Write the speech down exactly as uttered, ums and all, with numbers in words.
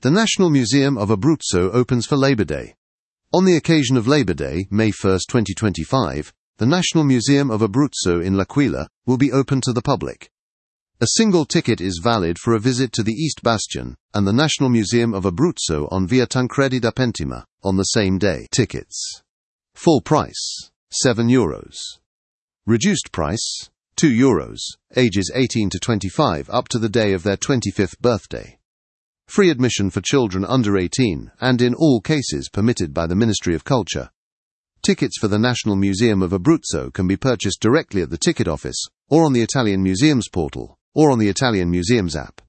The National Museum of Abruzzo opens for Labor Day. On the occasion of Labor Day, May first, twenty twenty-five, the National Museum of Abruzzo in L'Aquila will be open to the public. A single ticket is valid for a visit to the East Bastion and the National Museum of Abruzzo on Via Tancredi da Pentima on the same day. Tickets. Full price, seven euros. Reduced price, two euros, ages eighteen to twenty-five up to the day of their twenty-fifth birthday. Free admission for children under eighteen and in all cases permitted by the Ministry of Culture. Tickets for the National Museum of Abruzzo can be purchased directly at the ticket office or on the Italian Museums portal or on the Italian Museums app.